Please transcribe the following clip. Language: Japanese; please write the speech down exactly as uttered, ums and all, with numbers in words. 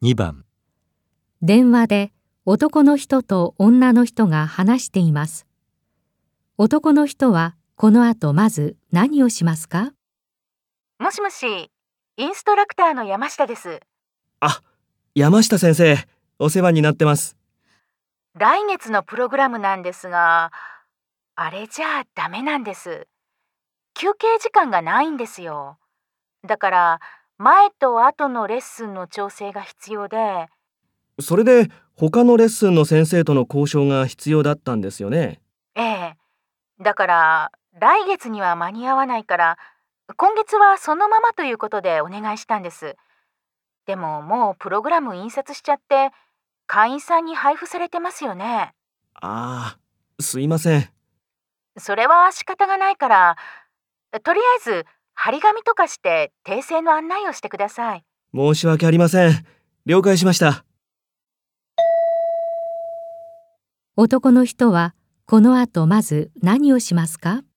にばん、 電話で男の人と女の人が話しています。男の人はこの後まず何をしますか？ もしもし、インストラクターの山下です。 あ、山下先生、お世話になってます。 来月のプログラムなんですが、あれじゃあダメなんです。休憩時間がないんですよ。だから前と後のレッスンの調整が必要で。 それで他のレッスンの先生との交渉が必要だったんですよね。 ええ。だから来月には間に合わないから、今月はそのままということでお願いしたんです。でももうプログラム印刷しちゃって会員さんに配布されてますよね。 ああ、すいません。 それは仕方がないから、とりあえず張り紙とかして訂正の案内をしてください。 申し訳ありません。了解しました。 男の人はこの後まず何をしますか？